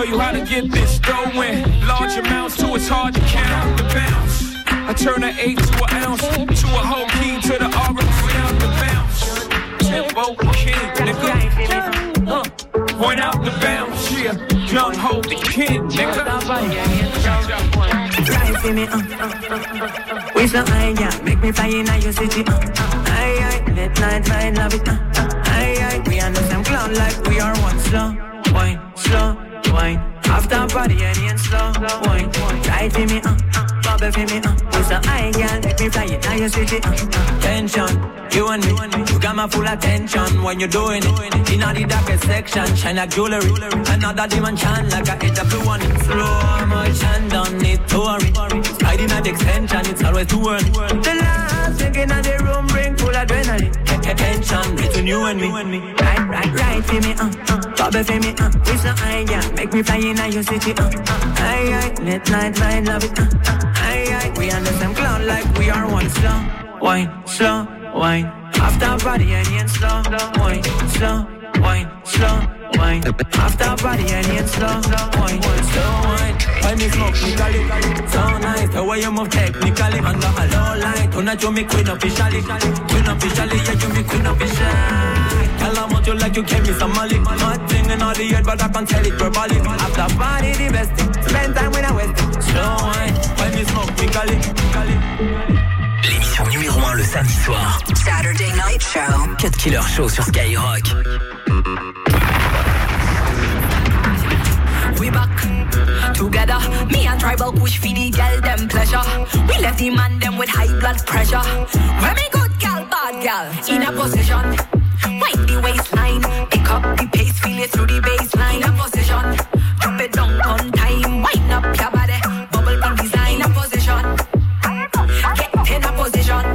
you how to get this dough in large amounts till it's hard to count the bounce. I turn an 8 to an ounce, to a whole key to the R out the bounce. Tempo king, nigga. Point out the bounce, yeah. Young ho the kid, nigga. Drive for me, we so high, yeah. Make me fly in your city, aye, let night ride, love it, aye, we on the same cloud like we are one. Slow wine. After party, and slow wine. Drive for me, bubble for me, we so high, yeah. Make me fly in your city, tension. You and me, you got my full attention when you're doing it. In all the darkest section, shine like jewelry. Another demon chant like I hit the blue one. Slow motion, don't need to worry. Sliding at the extension, it's always too early. The last thinking of the room bring full adrenaline. Tension between you and me. Right for me, bubble for me, we so high, yeah. Make me fly in your city, aye, let night ride, love it, aye, we on the same cloud like we are one. Slow wine. After party and slow wine. After party and slow wine. When you smoke legally, so nice. The way you move technically under a low light. Tonight you make queen officially, yeah, you make queen officially. Tell them what you like, you gave me some molly. Nothing in all the head, but I can tell it verbally. After party the best thing, spend time with a West. Slow wine. When you smoke legally. L'émission numéro 1 le samedi soir. Saturday Night Show. Cut Killer Show sur Skyrock. We back together. Me and Tribal push for the girl them pleasure. We left the man them with high blood pressure. When me good gal, bad gal, in a position. Wind the waistline, pick up the pace, feel it through the baseline. In a position, drop it down on time. Wind up your body, bubble on design. In a position. In a position,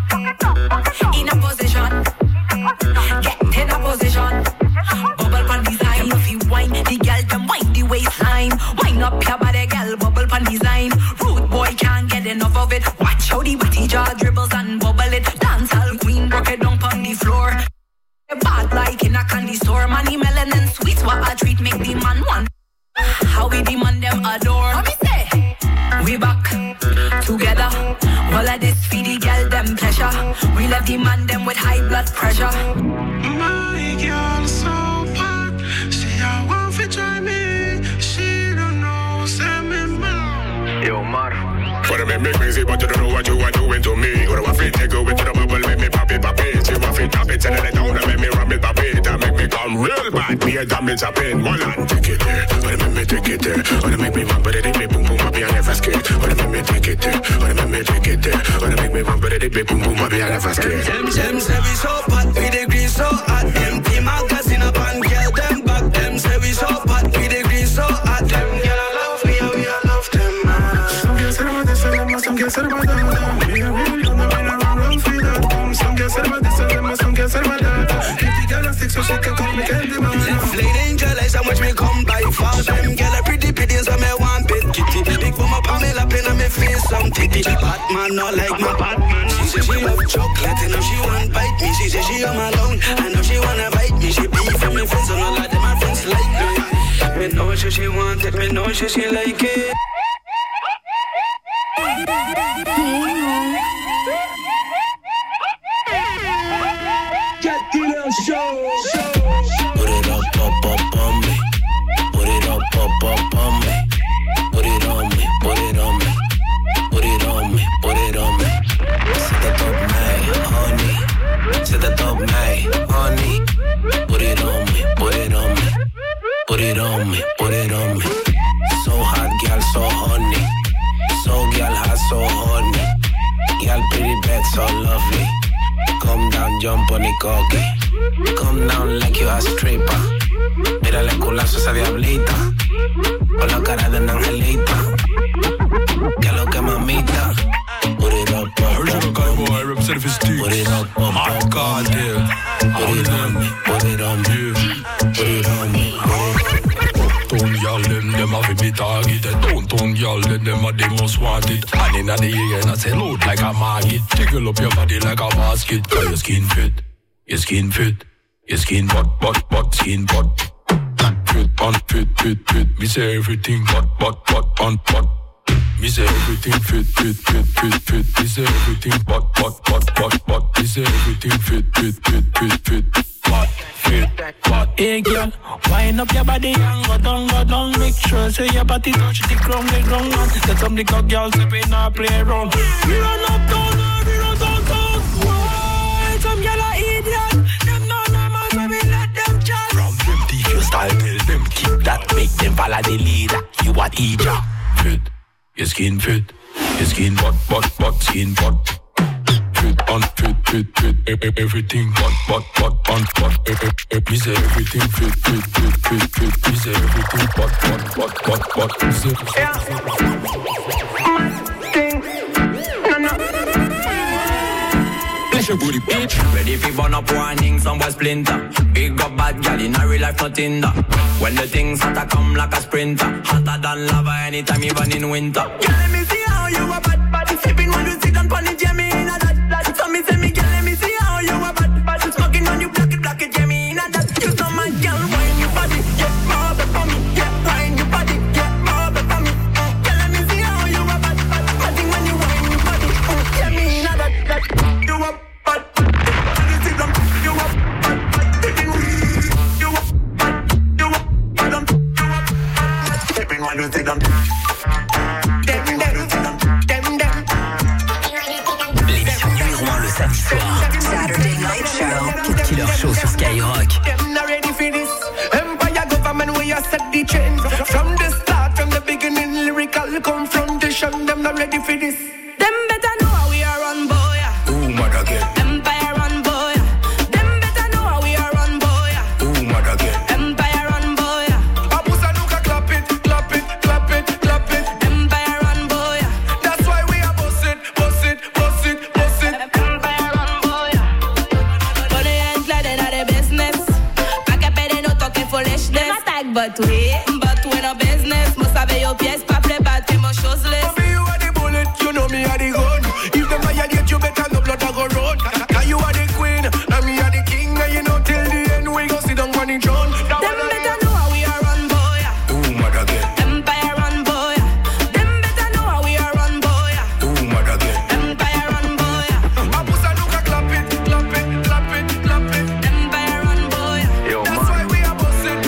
get in a position, bubble pan design. If you wine, the girl can wind the waistline. Wind up your body, girl, bubble pan design. Rude boy can't get enough of it. Watch how the witty jaw dribbles and bubble it. Dancehall queen, broke it down on the floor. Bad like in a candy store. Money, melon and sweets, what a treat make the man want. How we demand them adore. What me say? We back together. All of this for the girl them pleasure. We left the man them with high blood pressure. My girl so bad. She a want to try me. She don't know send me mad. Yo, Mar. Wanna make me crazy, but you don't know what you are doing to me. Or want to take you into the bubble, make me pop it. She want to drop it, send it down, and make me ram it, pop it. That make me come real bad. Me a damage a pain. One and take it there. Wanna make me take it there. Wanna make me bump it, me boom boom, happy I never scared. Wanna make me take it there. Wanna make me take it there. Wanna make me bump it, me boom boom, happy I never scared. Them say we so hot, we degree so hot. Empty magazine up and girl them back. Them say we so hot, we degree so hot. Them girl I love me, and we I love them. Some girls say about this and them, some girls say about that. We are real, and we run for that. Some girls say about this and them, some girls say about that. If the girl is sick, so she can come make it demand. Left lady angel eyes, how much me come by fast. Them girl are pretty so me want bit kitty. Big for my Pamela pin on me face some titty. Batman not like my Batman. She say she love chocolate and now she want bite me. She say she am alone and now she wanna bite me. She be from me friends and all of them my friends like me. Me know she want it, me know she like it. Get Killer Show. Put it up on me. Put it up on me. Put it on me, put it on me. Put it on me, put it on me. Set it up, man, honey. Set it up, man, honey. Put it on me, put it on me. Put it on me, put it on me. So hot, girl, so honey. So girl, hot, so honey. Girl, pretty bad, so lovely. Come down, jump on the cocky. Come down like you a stripper. Mírale el culazo a esa diablita. Con la cara de una angelita. Que lo que mamita. Put it up, original guy boy, representative his team. Put it up, hot God, yeah. Put it on me, put it on me. Put it on me. Don't y'all them have a bit targeted. Don't y'all them are the most wanted. And in the air and I say load like a maggot. Tickle up your body like a basket. Cause your skin fit, your skin fit. Your skin butt, skin butt. fit on fit. Me say everything but on but. Me say everything fit. Me say everything but. Me say everything fit. What? Hey girl, wind up your body and go down. Make sure say your body touch the ground. Get some the cock girls if we not play around. We run uptown, we run downtown. Why? Some girl are idiot. Them no normal, so we let them chat. From them teach you style, tell them keep that. Make them follow the leader. You a teacher. Fit, your skin fit. Your skin but skin but. Fit on fit. Everything but on but. Me say everything fit. Me say everything but. Me say Flesh your booty, bitch. Ready for burn up warning, some boy splinter. Big up bad gal in a real life, nothing that. When the things hotter come like a sprinter. Hotter than lava anytime, even in winter. Girl, let me see how you a bad. Sipping when you sit on pony Jamie in a that. So me say me girl, let me see how you a bad. Smoking on you, block it, Jamie in a that. You so my girl, wine your body, get more for me. Yeah, wine your body, get more for me. Girl, let me see how you a bad. I think when you wine your body, Jamie in a that. You a bad. You sit on, you a bad. You a bad. Sipping when you sit on. Saturday Night Show. Killer Show sur Skyrock. Them not ready for this. Empire government where you set the trend. From the start, from the beginning, lyrical confrontation. Them not ready for this. Them better know how we are run, boy. ooh, mother girl. Empire run, boy. Them better know how we are run, boy. Ooh, mother girl. Empire run, boy. Abusa nuka clap it. Empire run, boy. That's why we are boss it. Empire run, boy. But they ain't glad in the business. Pack up and no talking foolishness. Them attack, but we no business. Must have your pièce, pas play bad, t'es mon choseless. Baby, you are the bullet, you know me are the gun. If them violate you, better no blood I go road. Cause you are the queen, and me are the king. And you know till the end we go sit down on the throne. Them better know how we are run, boy. Ooh, mother girl. Empire run, boy. Them better know how we are run, boy. Ooh, mother girl. Empire run, boy. Abusa nuka clap it. Empire run, boy. Yo, That's man. why we are boss it.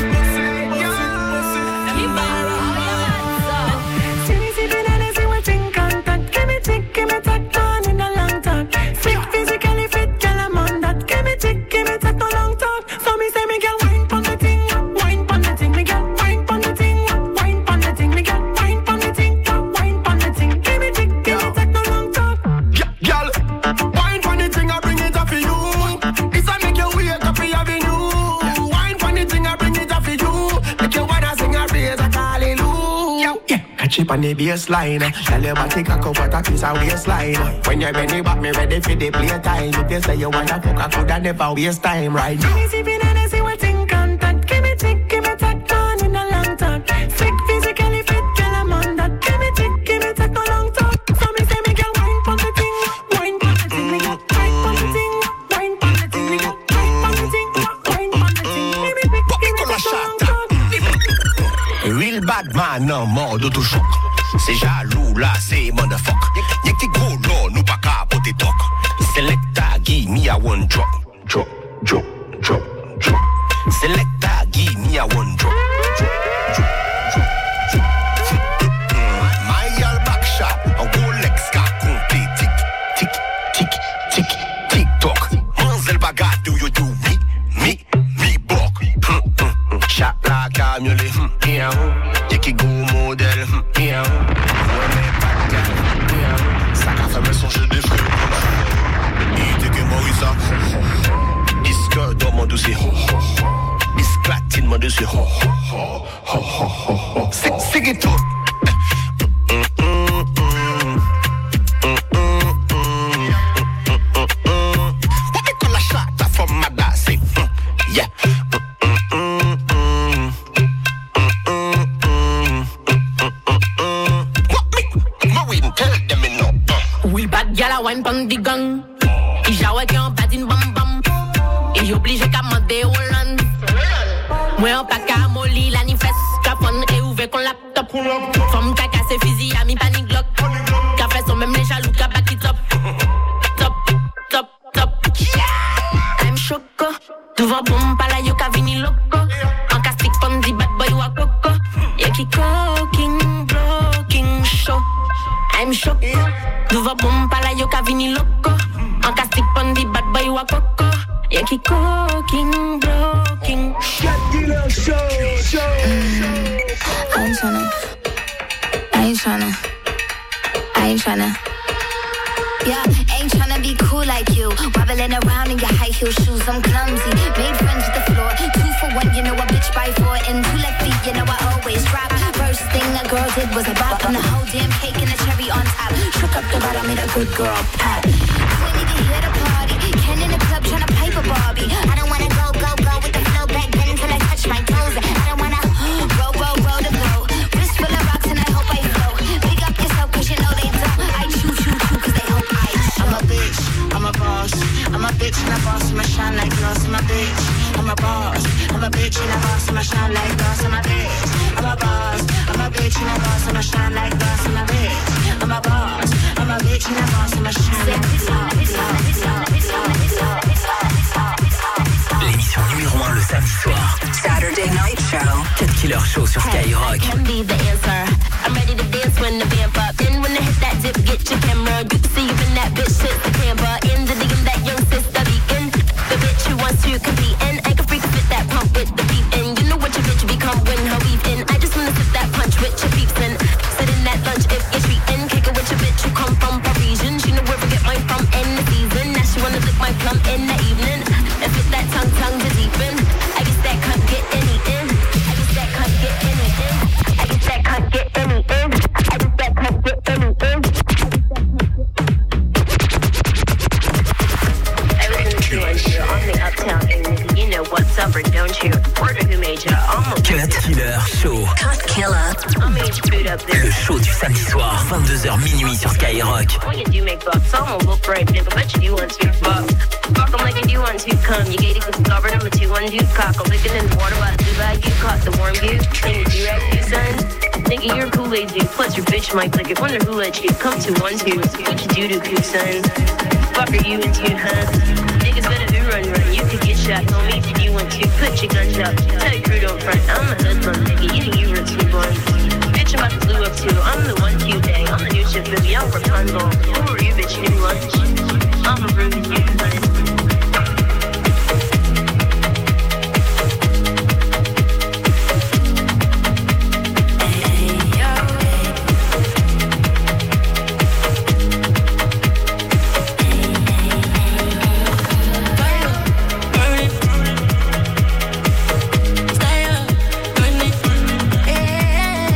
Empire run, boy. See me sipping and I see what think on that. Give me tick, give me tack, man in a long talk. Fit physically fit, girl I'm on that. Give me tick, give me tack, no long talk. So me say me girl wine pon the thing, me girl wine pon the thing, me girl wine pon the thing. Give me tick, give me tack, no long talk. Girl, wine for the thing, I bring it up for you. It's a make you wake up for your venue. Wine for the thing, I bring it up for you. Make you wanna sing a praise like hallelujah. Yeah, catch it on the baseline. Tell your body cock up what a piece of waistline. When you're ready, but me ready for the playtime. If you say you wanna fuck, I coulda never waste time, right? See me sipping and I see what think on that. Give me tick, give me tack, man in a long talk. Fit physically fit, girl I'm on that. Give me tick, give me tack, no long talk. So me say me girl wine pon the thing, me girl wine pon the thing, me girl wine pon the thing. Give me tick, give me tack, no long talk. Real bad man, non, mort d'autochoc. C'est jaloux là, c'est motherfuck. Y'a qui gros là, nous pas capoter toc. Selecta, give me a one drop. Selecta, give me a one drop. My girl back shot, a Rolex car complet. Tick tock. Manzel bagat, do you do me buck. Shot la camiolet, yeah. Y'a qui go modèle, yeah. Ouais mais pas de gars, yeah. Ça qu'a fait me songer des frais. Il était que Morissa. Disque dans mon dossier. Disque platine mon dossier. C'est qui tout. What they call a shot from my glass, yeah. Oui, bad gal a wine pon the gang. I jawe ki an patin bam bam. E oblige ka mande Hollande. Moi en pa ka moli la From caca c'est fusil à mi panique glock. Café sont même les jaloux qu'à back it up. Top. I'm choco. Devant bombe pas la yoka vini loco. En castic pon di bad boy wa coco. Yaki cooking blocking show. I'm choco. Devant bombe pas la yoka vini loco. En castic pon di bad boy wa coco. Yaki cooking blocking show. I ain't tryna. Yeah, ain't tryna be cool like you. Wobbling around in your high heel shoes, I'm clumsy. Made friends with the floor. 2 for 1, you know a bitch by 4. And 2 left feet, you know I always drop. First thing a girl did was a bop. And the whole damn cake and the cherry on top. Shook up the bottom, made a good girl pop. We need to hit a party. Ken in the club tryna pipe a Barbie. I don't wanna go with the flow back then until I touch my toes. I don't wanna roll the boat. Wrist full of rocks and I hope I flow. Big up yourself cause you know they don't. I choo cause they hope I show. I'm a bitch, I'm a boss. I'm a bitch and a boss, I'ma shine like gloss. I'm a bitch, I'm a boss. I'm a bitch and a boss, I'ma shine like gloss. I'm a bitch, I'm a boss. I'm a bitch and a boss, I'ma shine like gloss. I'm a bitch, I'm a boss. I'm a bitch and a boss, I'ma shine like L'émission numéro 1 le samedi soir. Saturday Night Show. Cut Killer Show sur Skyrock. Can be the answer. I'm ready to dance when the vamp up. Then when I hit that dip, get your camera. You can see you in that bitch shit the camera. In the DM that young sister beacon. The bitch who wants to compete and I can freak fit that pump with the beat in. You know what your bitch become when her weave in. I just wanna sip that punch with your peeps in. Sit in that lunch if you're treating. Kick it with your bitch who come from Parisian. She know where we get mine from in the season. Now she wanna lick my plum in the evening. And fit that tongue to deepen. I guess that cunt get any in. I guess that cunt get any in. I guess that cunt get any in. I guess that cunt get any in. I was in the studio on the uptown and you know what's up or don't you? Word who made ya? Almost. Cut Killer Show. Cut Killer. I'll make food up there. Le show du samedi soir, 22h minuit sur Skyrock. When you do make bucks, I'm gonna look right, nigga, but you do want to fuck. Fuck 'em like you do want to come. You gated cause stubborn, I'm a 2-1-2 cock. I'm licking in the water by the Dubai, you caught the warm view. And you do rap you, son. Nigga, you're a Kool-Aid dude, plus your bitch might lick it. Wonder who let you come to 1-2. What you do to son? Fuck are you into, huh? Niggas better do run. You could get shot, homie, if you want to. Put your guns up, tell your crew don't front. I'm a hoodlum, nigga, you think you were too blunt. Bitch, I'm about to blue up too. I'm the 1Q day, I'm the new ship, baby, I'm Rapunzel. Who are you, bitch, new lunch? I'm a rude you, son. Stay up,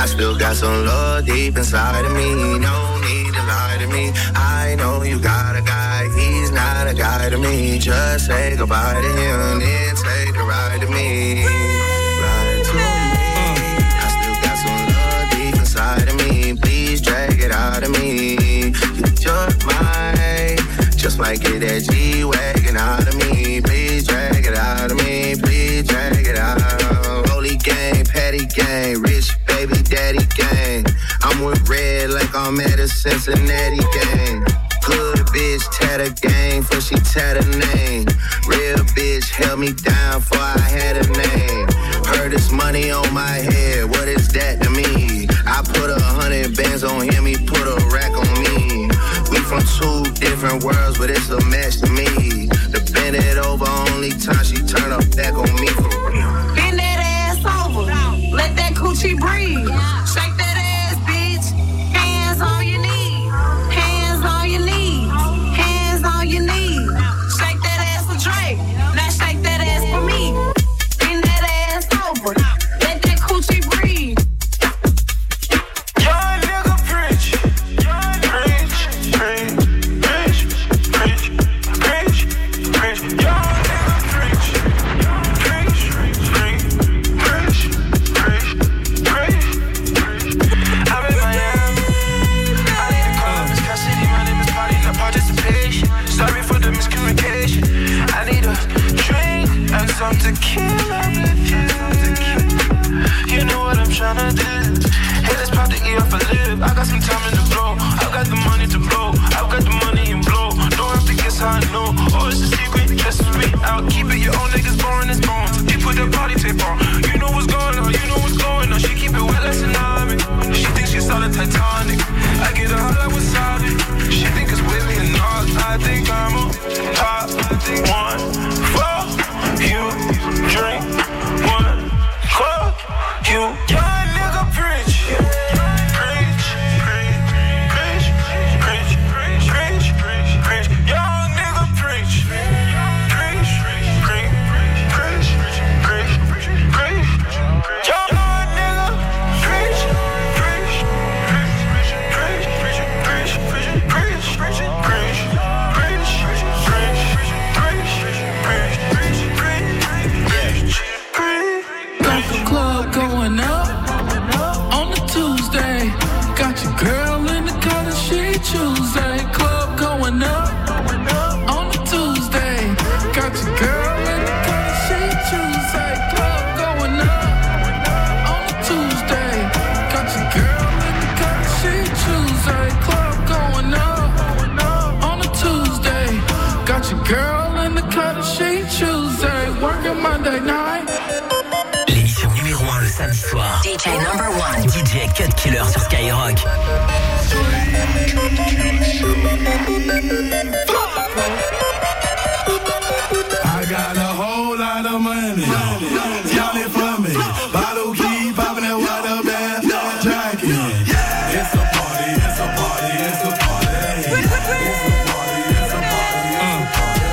I still got some love deep inside of me. No need to lie to me. I know you got a guy, he's not a guy to me. Just say goodbye to him, then take a ride to me. Ride to me. I still got some love deep inside of me. Please drag it out of me. You just might, just might get that G-Wagon out of me. Please drag it out of me. Please drag it out. Holy gang, patty gang, rich baby daddy gang. I'm with red like I'm at a Cincinnati gang. Good bitch, tat a gang for she tat a name. Real bitch held me down for I had a name. Heard this money on my head, what is that to me? I put 100 bands on him, he put a rack on me. We from two different worlds, but it's a match to me. To bend it over, only time she turn her back on me for real. Bend that ass over, let that coochie breathe. Shake that ass, bitch. Hands on your knees. Hands on your knees. Hands on your knees. Shake that ass for Drake. Now shake that ass for me. Bend that ass over, let that coochie breathe. Young nigga preach. Preach, preach, preach, preach, preach, preach. Young nigga preach. Preach, preach, preach, preach, preach. I'm in Miami. I need to call Miss Cassidy. My name is Party, not participation. Sorry for the miscommunication. I need a drink and some tequila with you. You know what I'm tryna do. Hey, let's pop the E off a lip. I got some time in the blow. I've got the money to blow. I've got the money in blow. Don't have to guess how I know. Oh, it's a secret, just sweet. I'll keep it. Your own niggas boring as bones. You put the party tape on. You know what's going on. You know what's going on. She keep it wet like tsunami. She thinks she saw the Titanic. I get her hot like wasabi. She think it's with me and all. I think I'm a top one for you. Drink one cup. You young nigga preach. Preach, preach, preach, preach, preach, preach, preach. Young nigga preach. Preach, preach, preach, preach, preach, preach. Young nigga preach. Preach, preach, preach, preach, preach, preach, preach, preach, preach, Got the club going up on a Tuesday. Got your girl in the color she Tuesday. Club going up on a Tuesday. Got your girl in the color she Tuesday. Club going up on a Tuesday. Got your girl in the color she Tuesday. Club going up on a Tuesday. Got your girl in the color she Tuesday. Working Monday night. L'émission numéro 1 le samedi soir. DJ number 1. DJ Cut Killer sur Skyrock. I got a whole lot of money. Y'all it for me. Bottle key popping that water bag. Jackie. It's a party, it's a party, it's a party. It's a party, it's a party, it's a party.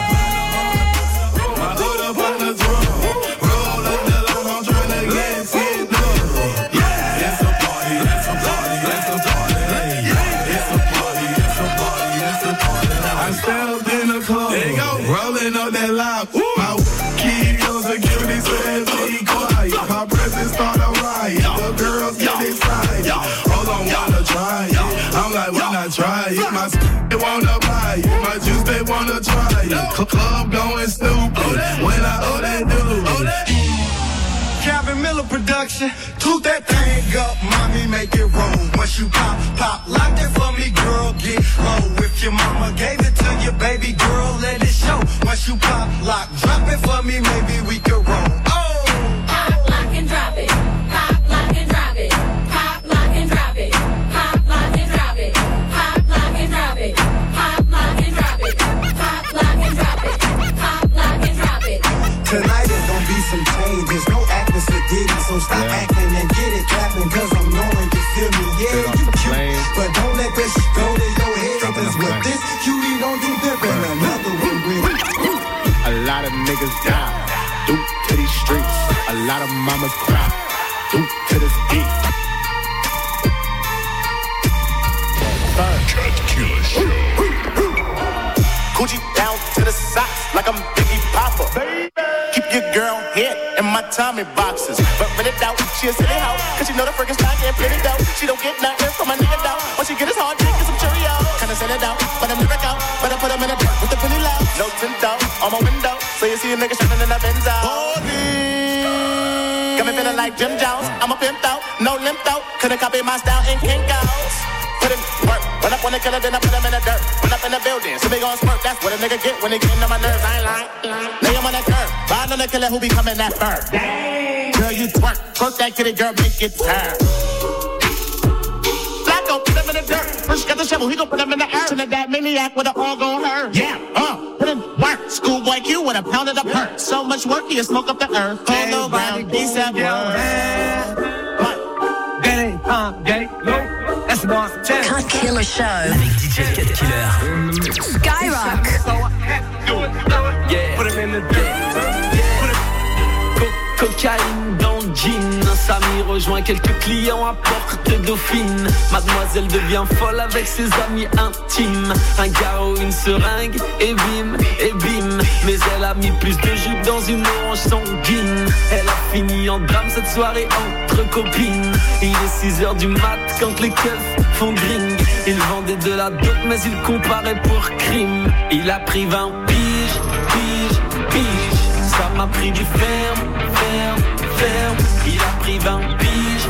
My hood up on the drum. Roll up the long, I'm tryna get blue. It's a party, it's a party, it's a party. It's a party, it's a party, it's a party. I stepped in the club. There you go. Rolling up that loud. My keep your security says be quiet. My presence start a riot. The girls get excited. Hold on, wanna try it. I'm like, why not try it? My they wanna buy it. My juice, they wanna try it. Club going stupid. When I owe that dude. Calvin Miller production. Toot that thing up, mommy, make it roll. Once you pop, pop, lock it for me, girl, get low. If your mama gave it to you, baby girl, let it show. Once you pop, lock, drop it for me, maybe we can roll. Oh! Pop, lock, and drop it. Pop, lock, and drop it. Pop, lock, and drop it. Pop, lock, and drop it. Pop, lock, and drop it. Pop, lock, and drop it. Pop, lock, and drop it. Pop, lock, and drop it. Tonight is gonna be some changes. No acting so diddy, so stop acting and get it clapping. Cause I'm knowing you feel me. Yeah, you cute, but don't let this go to your head. Cause with this cutie don't do different. Another one with a lot of niggas die due to these streets. A lot of mamas cry due to this beat. my Tommy boxes. But really doubt, she a silly hoe, cause she know the freaking stock ain't plenty dough. She don't get nothing from a nigga though. All she get is hard dick and some Cheerios. Kinda send it out, but I'm never out. But I put them in a dirt with the penny low. No tint out on my window, so you see a nigga shining in the Benzo. Holy, got me feeling like Jim Jones. I'm a pimp out, no limp out. Couldn't copy my style in Kinko's. Put in work, run up on the killer, then I put him in the dirt. Run up in the building, so they gon' smirk. That's what a nigga get when he get into my nerves. I ain't lying. Lay him on that curb, ride on the killer who be coming that first. Girl, you twerk, twerk that kitty, girl, make it turn. Flacco, put him in the dirt. First got the shovel, he gon' put him in the earth. And that maniac with it all gon' hurt. Yeah, put in work. Schoolboy Q with a pound of the perk. So much work, he'll smoke up the earth. Hold around, peace out, Cut Killer Show avec DJ Cut Killer. Skyrock. Yeah. Cocaïne dans le jean, un Samy rejoint quelques clients à Porte Dauphine. Mademoiselle devient folle avec ses amis intimes. Un garrot, une seringue, et bim, mais elle a mis plus de jus dans une orange sanguine. Elle a fini en drame cette soirée entre copines. Il est 6h du mat quand les keufs font gring. Il vendait de la dope mais il comparait pour crime. Il a pris 20 piges. Ça m'a pris du ferme. Il a pris 20 piges.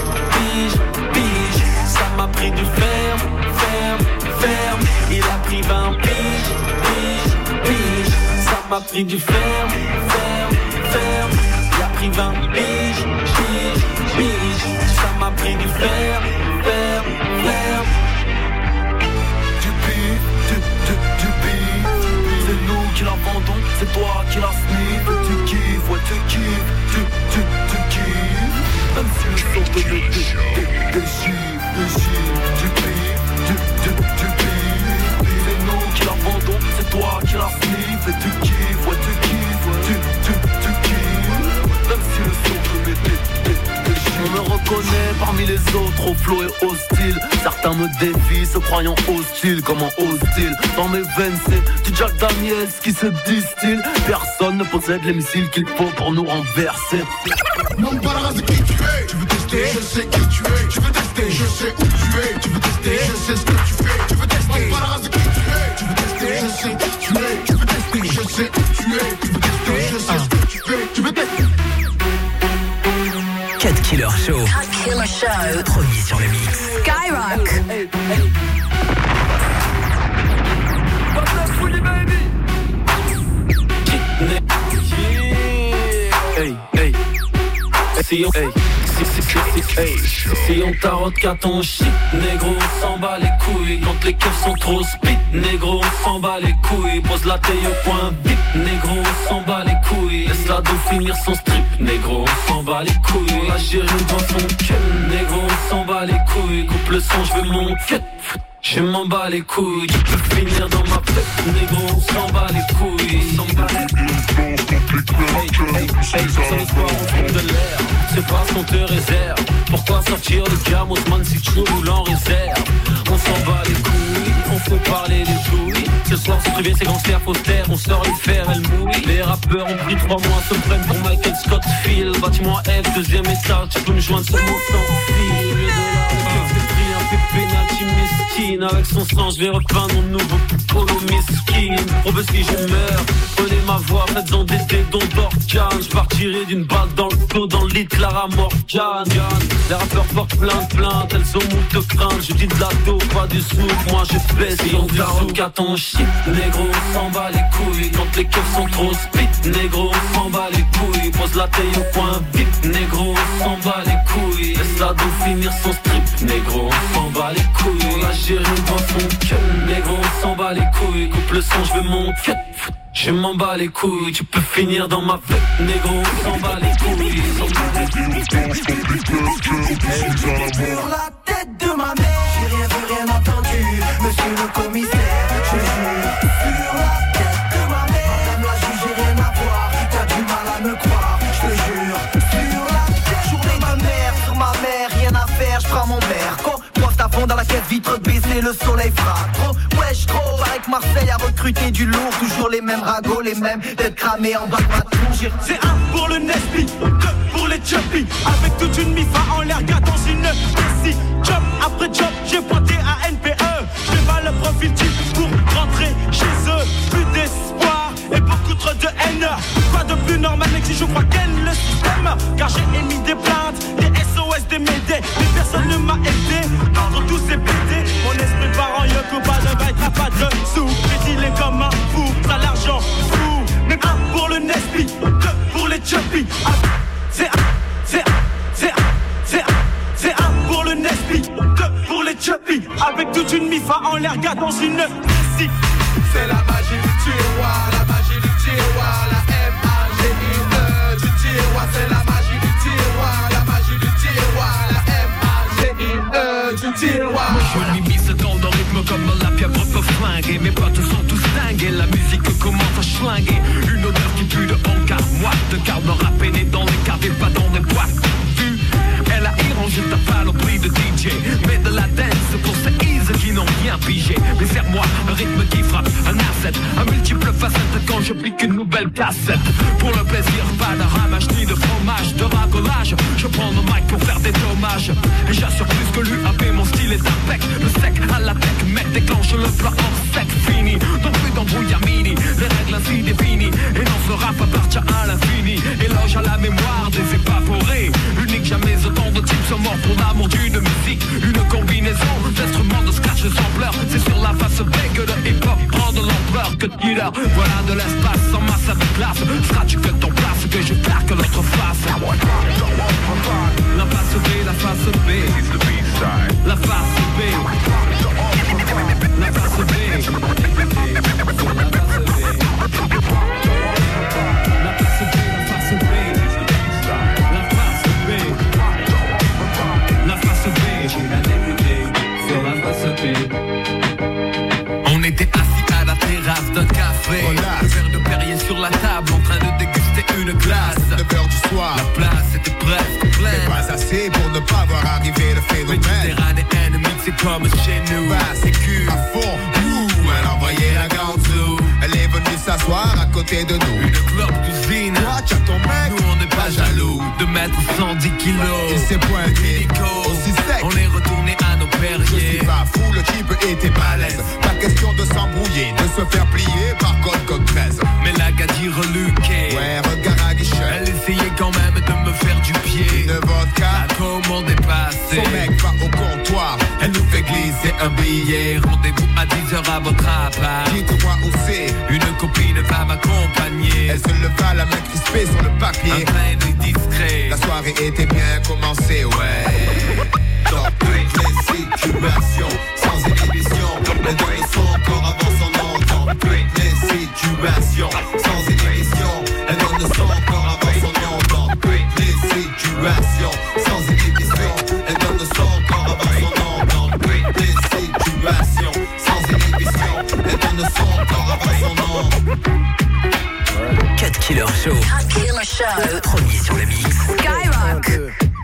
Ça m'a pris du ferme. Il a pris 20 piges. Ça m'a pris du ferme. Il a pris 20 piges. Ça m'a pris du ferme. Du bif. C'est nous qui la vendons, c'est toi qui la sniff. Tu kiffes, ouais tu kiffes. Tu kiffes. Même si le son te met des chiffres. Du bif. C'est nous qui la vendons, c'est toi qui la sniff. Et tu kiffes, ouais tu kiffes. Tu kiffes. Même si le son te met des chiffres. On me reconnaît parmi les autres au flow et hostile. Certains me défient, se croyant hostile. Comment hostile? Dans mes veines c'est du Jack Daniels qui se distille. Personne ne possède les missiles qu'il faut pour nous renverser. Non me parleras de qui tu es. Tu veux tester, je sais qui tu es. Tu veux tester, je sais où tu es. Tu veux tester, je sais ce que tu fais. Tu veux tester, non me parleras de qui tu es. Tu veux tester, je sais qui tu es. Tu veux tester, je sais où tu es. Tu veux tester, je sais ce que tu fais. Tu veux tester. Cut Killer Show. Cut Killer Show. Premier sur le mix. Skyrock. Si on tarote qu'à ton shit, négro, on s'en bat les couilles. Quand les keufs sont trop spit, négro, on s'en bat les couilles. Pose la taille au point vite, négro, on s'en bat les couilles. Laisse la dos finir son strip, négro, on s'en bat les couilles. La gérie dans son cul, négro, on s'en bat les couilles. Coupe le son, je veux mon cut. Je m'en bats les couilles, tu peux finir dans ma fête, négro, on s'en bat les couilles, on s'en bat les couilles. Hey, sans espoir, on fout de l'air, c'est pas ce qu'on te réserve. Pourquoi sortir le camos, man, si tu roules en réserve? On s'en bat les couilles, on faut parler des couilles. Ce soir, c'est privé, c'est gangster, faussaire, on sort les fers, elle mouille. Les rappeurs ont pris 3 mois, se prennent pour Michael Scott Field. Bâtiment F, 2e étage, tu peux me joindre seulement sans fil. Penalty mesquine, avec son sang je vais repeindre mon nouveau polo mesquine. Oh bah si je meurs, prenez ma voix, faites-en des dons d'organes. Je partirai d'une balle dans le dos, dans le lit de Clara Morgan. Les rappeurs portent plein de plaintes, elles ont moult de crainte. Je dis de la dos, pas du souffle, moi je baisse. Si on tarote qu'à ton shit, négro on s'en bat les couilles. Quand les keufs sont trop spit, négro on s'en bat les couilles. Pose la taille au point vite, négro on s'en bat les couilles. Laisse la dos finir son strip, négro on s'en bat les couilles. La chérie dans son cul, négro on s'en bat les couilles. Coupe le son, je veux mon cut. Je m'en bats les couilles, tu peux finir dans ma fête, négro on s'en bat les couilles. Sur la tête de ma mère, j'ai rien vu, rien entendu, monsieur le commissaire, je jure. Sur la tête de ma mère, madame la juge, j'ai rien à voir, t'as du mal à me croire, je te jure. Sur la tête, journée de ma mère, sur ma mère, rien à faire, je prends mon père. À fond dans la caisse, vitre baissée, le soleil frappe. Trop, wesh, trop, avec Marseille à recruter du lourd. Toujours les mêmes ragots, les mêmes têtes cramées en bas de ma tour. C'est un pour le Nesby, 2 chubby. Avec toute une mifa en l'air, gars dans une messie. Job après job, j'ai pointé à NPE. Je vais pas le profil type pour rentrer chez eux. Plus d'espoir et beaucoup trop de haine. Quoi de plus normal, mec, si je crois qu'elle le système. Car j'ai émis des plaintes, des SOS, des médés. Mais personne ne m'a aidé, entre tous ces pédés. Mon esprit part en yoko, pas de bail, pas de sous. J'ai dit les comme un fou, t'as l'argent fou. Mais un pour le Nesby, deux pour les chubby. C'est un pour le Nesby, deux pour les chubby. Avec toute une mifa en l'air, gars dans une messie. C'est la magie du tiroir, la magie du tiroir, la M-A-G-I-E du tiroir. C'est la magie du tiroir, la magie du tiroir, la M-A-G-I-E du tiroir. Je m'immisce dans le rythme comme la pieuvre peut flinguer. Mes potes sont tous dingues et la musique commence à schlinguer. Une odeur qui pue de hangar, moi de garde râpé dans les caves et pas dans des boîtes. Vu, elle a irrangé ta balle au prix de DJ. Mais de la dance pour ces ease qui n'ont rien pigé. Mais serre-moi un rythme qui frappe, un asset, un multiple facette quand je pique une nouvelle cassette. Pour le plaisir, pas de ramage ni de fromage, de racolage. Je prends le mic pour faire des dommages. Et j'assure plus que l'UAP, mon style est impec. Le sec à la tech, mec, déclenche le plat hors sec, fini. Donc plus d'embrouille à mini, les règles ainsi définies. Et dans ce rap appartient à l'infini. Éloge à la mémoire des évaporés. Unique, jamais autant de types sont morts pour l'amour d'une musique. Une combinaison d'instruments de scratch de sampleur. C'est sur la face B que le hip-hop prend de l'ampleur que killer. Voilà de l'espace en masse avec glace. Scratch que ton place, que je claque l'autre face. La face B, la face B. La face B. La face B. On était assis à la terrasse d'un café, un verre de Perrier sur la table en train de déguster une glace. 9h du soir, la place était presque pleine, mais pas assez pour ne pas voir arriver le phénomène. Méditerranéenne mixée comme chez nous. Bah c'est cul à fond, elle envoyait la ganzou. Elle est venue s'asseoir à côté de nous. Une clope cousine, toi tu as ton mec, nous on n'est pas jaloux. De mettre 110 kilos, il s'est pointé, aussi sec. On est retourné à nos Perriers. Je suis pas fou, le type était balèze. Pas question de s'embrouiller, de se faire plier par code 13. Mais la gadie reluquée, ouais, regard à guichet. Elle essayait quand même de me faire du pied. Une vodka, la commande est passée. Son mec va au comptoir, elle nous fait glisser un billet. Rendez-vous à 10h à votre appart. Dites-moi où c'est, une copine va m'accompagner. Elle se leva la main crispée sur le papier. Un train de discret. La soirée était bien commencée, ouais. Dans toutes les situations, sans inhibition, elle donne son corps avant son nom. Dans toutes les situations, sans inhibition, elle donne son corps avant son nom. Dans toutes les situations, sans inhibition, elle donne son corps avant son nom. Dans toutes les situations, sans inhibition, elle donne son corps avant son nom. Cut Killer Show. Cut Killer Show. Premier sur le mix. Skyrock.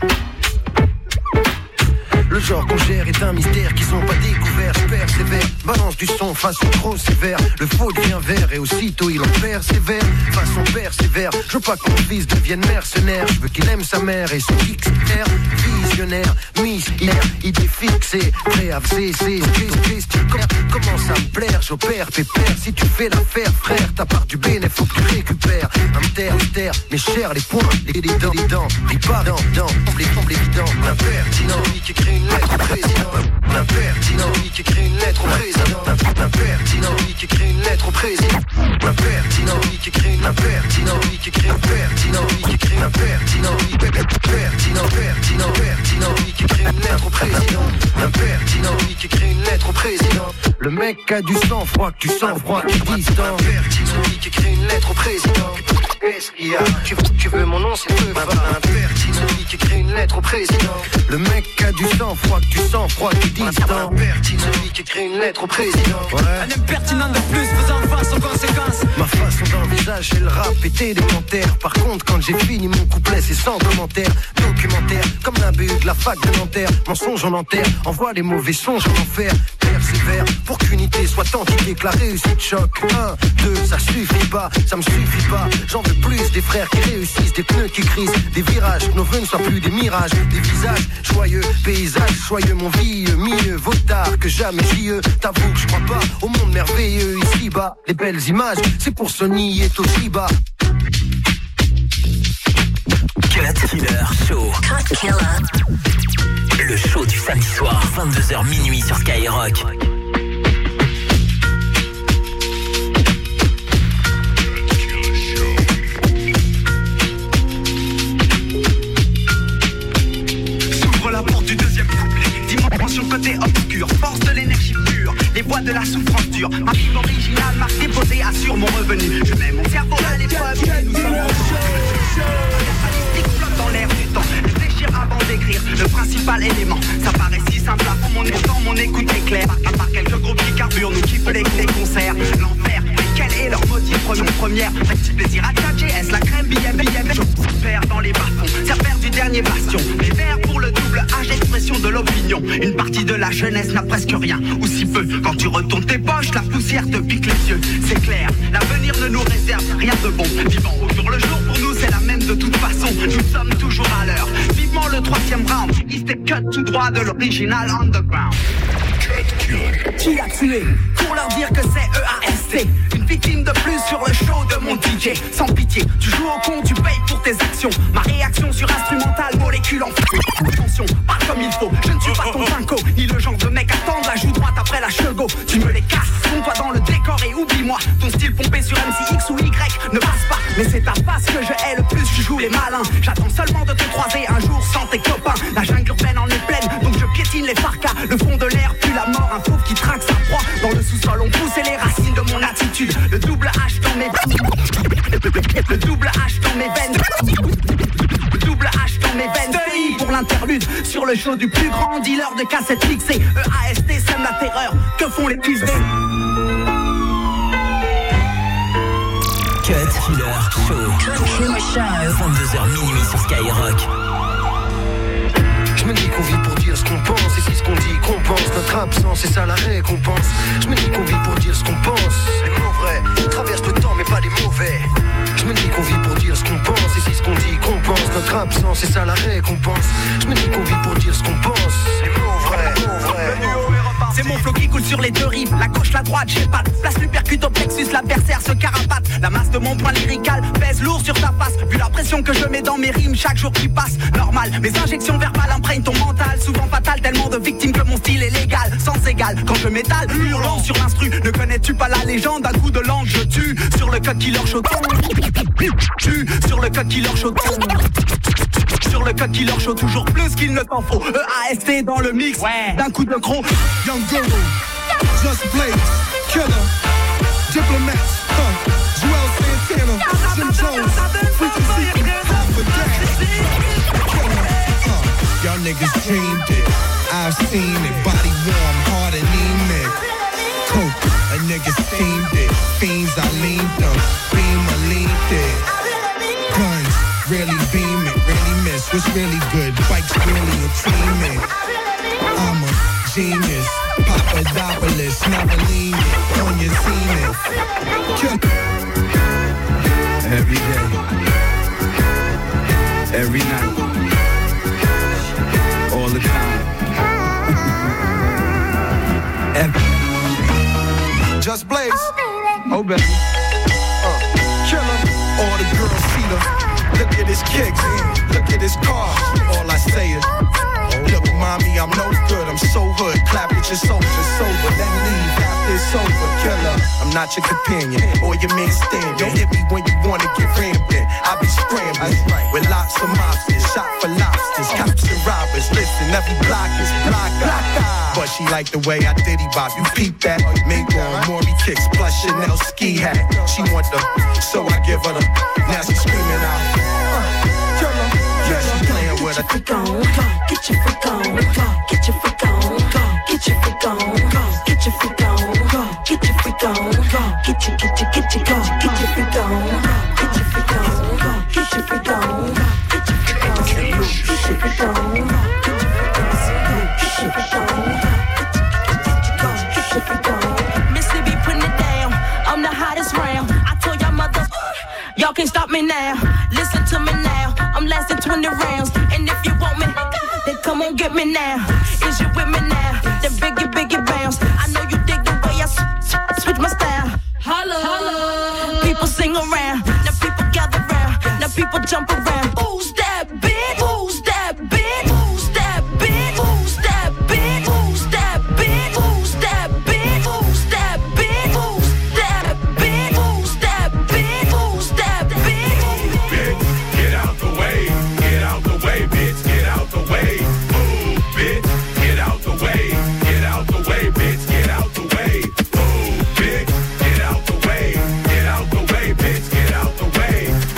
Le genre qu'on gère est un mystère qu'ils ont pas découvert. Je persévère, balance du son façon trop sévère. Le faux devient vert et aussitôt il en persévère. Façon persévère, je veux pas que mon fils devienne mercenaire. Je veux qu'il aime sa mère et son XR. Visionnaire, mystère, idée fixée. Prêt à cesser, question. Commence à me plaire, j'opère, pépère. Si tu fais l'affaire, frère, ta part du bénéfice, faut que tu récupères. Un terre, mes chers, les poings, les dents, les parents, les tombes, les dents. L'impertinent, qui écrit une lettre au président. L'impertinent, qui écrit une lettre au président. L'impertinent, qui écrit une lettre au président. L'impertinent, qui écrit une impertinent, qui écrit impertinent, qui écrit impertinent, pertinent, qui écrit une lettre au président. L'impertinent, qui écrit une lettre au président. Le mec a du sang-froid, que tu sens froid, qui distant. L'impertinent, qui écrit une lettre au président. Qu'est-ce qu'il y a? Tu veux mon nom, c'est peu. L'impertinent, qui écrit une lettre au président. Le mec a du sang-froid, que tu sens froid, qui distant. L'impertinent, qui écrit une lettre au président. Un impertinent de plus faisant face aux conséquences. Ma façon d'envisager le rap était élémentaire. Par contre, quand j'ai fini mon couplet, c'est sans commentaire. Documentaire, comme la BU de la fac de Nanterre. Mensonge en enterre, envoie les mauvais songes en enfer. persévère pour qu'unité soit entité, que la réussite choque. 1, 2, ça suffit pas, ça me suffit pas. J'en veux plus des frères qui réussissent, des pneus qui crisent, des virages, que nos vœux ne soient plus des mirages, des visages joyeux, paysages joyeux, mon vieux, mieux vaut tard que jamais j'y t'avoue que je crois pas au monde merveilleux ici-bas. Les belles images, c'est pour Sony et Toshiba. Cut Killer Show. Cut Killer. Le show du samedi soir, 22h minuit sur Skyrock. S'ouvre la porte du deuxième couplet. Dimension côté obscur, force de l'énergie pure, les voix de la souffrance dure. Ma vie originale, marque déposée, assure mon revenu. Je mets mon cerveau à l'épreuve, nous sommes flotte dans l'air du temps. Réfléchir avant d'écrire, le principal élément. Ça paraît si simple à fond, mon écoute est claire. À part quelques groupes qui carburent, nous kiffons les concerts. L'enfer, mais quel est leur motif première? Petit plaisir à tchatcher, est-ce la crème, billet. Je perds dans les bas-fonds, serveur du dernier bastion. Les verts pour le double H, expression de l'opinion. Une partie de la jeunesse n'a presque rien, ou si peu. Quand tu retournes tes poches, la poussière te pique les yeux. C'est clair, l'avenir ne nous réserve rien de bon. Vivant au jour le jour, pour nous c'est la même de toute façon. Nous sommes toujours à l'heure. Vivement le troisième round. Il s'est cut tout droit de l'original underground. Qui a tué? Pour leur dire que c'est EAST. Une victime de plus sur le show de mon DJ. Sans pitié, tu joues au con, tu payes pour tes actions. Ma réaction sur instrumental, molécule en attention, parle comme il faut. Je ne suis pas ton pinko, ni le genre de mec à tendre la joue droite après la chego. Tu me les casses, fonds-toi dans le décor et oublie-moi. Ton style pompé sur MCX ou Y ne passe pas. Mais c'est ta face que je hais le plus, je joue les malins. J'attends seulement de te croiser un jour sans tes copains. La jungle urbaine en est pleine, donc je piétine les farcas. Le fond de l'air pue la mort, un fauve qui traque sa proie. Dans le sous-sol on pousse les racines de mon attitude. Le double H dans mes veines. Le double H dans mes veines. Le double H dans mes veines. Fini pour l'interlude sur le show du plus grand dealer de cassettes mixées. EAST sème la terreur. Que font les puces des... Cut Killer Show. 22h minuit sur Skyrock. Je me dis qu'on vit pour dire ce qu'on pense. Et si ce qu'on dit qu'on pense, notre absence, c'est ça la récompense. Je me dis qu'on vit pour dire ce qu'on pense. Les mots vrais traversent le temps mais pas les mauvais. Je me dis qu'on vit pour dire ce qu'on pense. Et si ce qu'on dit qu'on pense, notre absence, c'est ça la récompense. Je me dis qu'on vit pour dire ce qu'on pense. Les mots vrais, c'est mon flow qui coule sur les deux rives, la gauche, la droite, j'ai pas. Place l'uppercut au plexus, l'adversaire se carapate. La masse de mon point lyrical pèse lourd sur ta face. Vu la pression que je mets dans mes rimes chaque jour qui passe. Normal, mes injections verbales imprègnent ton mental. Souvent fatal, tellement de victimes que mon style est légal. Sans égal, quand je m'étale, hurlant sur l'instru. Ne connais-tu pas la légende, d'un coup de langue je tue. Sur le code killer show. Tue, sur le code killer show. Sur le code killer show, toujours plus qu'il ne t'en faut. EAST dans le mix, ouais. D'un coup de croc. Young Guru, Just Blaze, Killer, Diplomats, Joel Santana, Jim Jones, Frequency, y'all niggas dreamed it, I've seen it. Body warm, heart anemic. Coke, a nigga steamed it. Fiends, I leaned them. Beam, I leaned it. Guns, really beam it, really miss. What's really good? Bikes really a team it. I'm a genius, Papadopoulos, never lean it, on your zenith. Every day, every night, all the time. Just Blaze, oh baby, Killer, all the girls see them. Look at his kicks, look at his car. All I say is, look, mommy, I'm no good, I'm so hood. Clap at your soldiers sober, then leave after it's over. Killer, I'm not your companion or your man stand. Don't hit me when you wanna get rammed in. I be scrambling with lots of mobsters, shot for lobsters, cops and robbers. Listen, every block is block. But she like the way I diddy bop. You peep that? Mink on Maury kicks plus Chanel ski hat. She want the, so I give her the. Now she screaming out. Killer, yeah, she playing with her. Get your freak on, get your freak on, get your freak on, get your freak on, get your freak on, get your freak on, get your freak on, get your freak on, get your freak on, get your freak on, get your freak on. now. Listen to me now. I'm lasting 20 rounds. And if you want me, then come on get me now. Is you with me now? Then biggie bounce. I know you dig the way I switch my style. Holla. People sing around. Now people gather round. Now people jump around. Who's that bitch? Who's that bitch? Who's that bitch? Who's that bitch? Who's that bitch? Who's that bitch? Who's that bitch? Who's that bitch? Who's that bitch? Who's that bitch? Bitch, get out the way. Get out the way, bitch. Get out the way. Move, bitch. Get out the way. Get out the way, bitch. Get out the way. Move, bitch. Get out the way. Get out the way, bitch. Get out the way.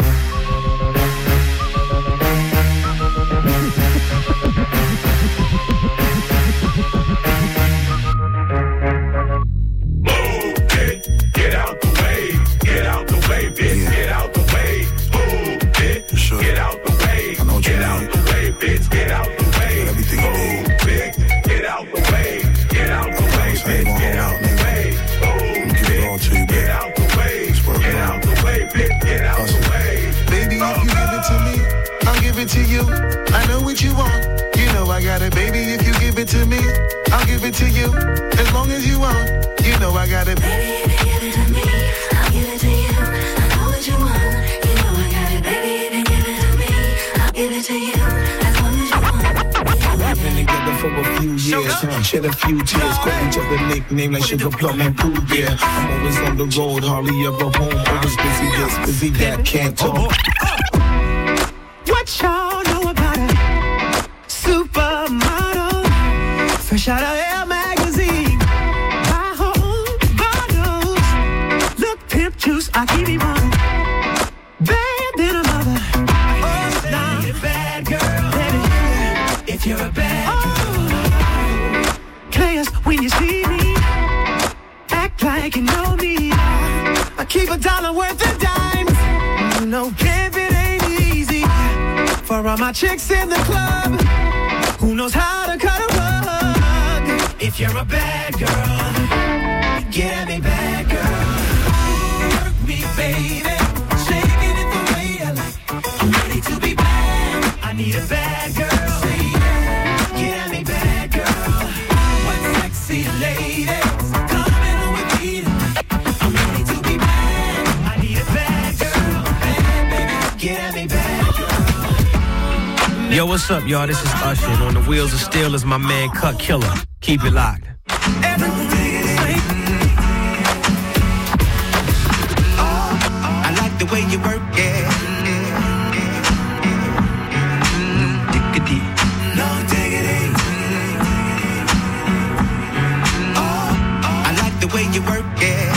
Move, bitch. Get out the way. Get out the way, bitch. Get out the way. Move, bitch. Get out the way. Get out the way, bitch. Get out the way. Move, bitch. Get out the way. Get out the way, bitch. Get out the way. Move, bitch. Get out the way. Get out the way, bitch. Get out the way. Baby, if you give it to me, I'll give it to you. I know what you want. You know I got it, baby. If you give it to me, I'll give it to you. As long as you want, you know I got it. Baby, if you give it to me, I'll give it to you. I know what you want. You know I got it. Baby, if you give it to me, I'll give it to you. As long as you want. We've been together for a few years, shed a few tears, call each other nickname like Sugar Plum and Pooh Bear. I'm always on the road, hardly ever home. Always busy, this, busy, that, can't talk. What y'all know about a supermodel? Fresh out of Elle magazine. Buy her own bottles. Look, pimp juice, I keep it on. Bad than a mother. Oh, now you're a bad girl. Baby, if you're a bad girl. Players, when you see me, act like you know me. I keep $1 worth of dimes. You know, pimpin' ain't easy. For all my chicks in the club, who knows how to cut a rug? If you're a bad girl, get me bad girl. Work me, baby, shaking it the way I like. I'm ready to be bad. I need a bad girl. Say yeah, get me bad girl. One sexy lady, coming on with me tonight. I'm ready to be bad. I need a bad girl, bad baby, get me bad girl. Yo, what's up, y'all? This is Usher. And on the wheels of steel is my man Cut Killer. Keep it locked. I like the way you work, yeah. No diggity. No diggity. I like the way you work, yeah.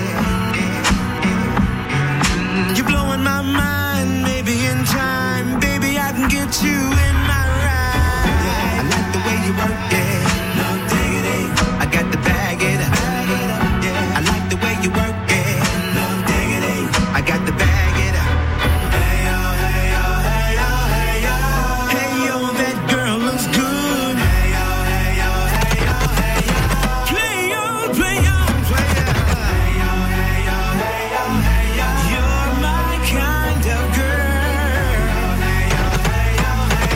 You're blowing my mind, maybe in time, baby, I can get you in my ride. I like the way you work, yeah. No diggity. I got the bag it up. Yeah. I like the way you work, yeah. No diggity. I got the bag it up. Hey yo, hey yo, hey yo, hey yo. Hey yo, that girl looks good. Hey yo, hey yo, hey yo, hey yo. Play on, play on, play on. Hey yo, hey yo, hey yo, hey yo. You're my kind of girl. Hey yo, hey yo, hey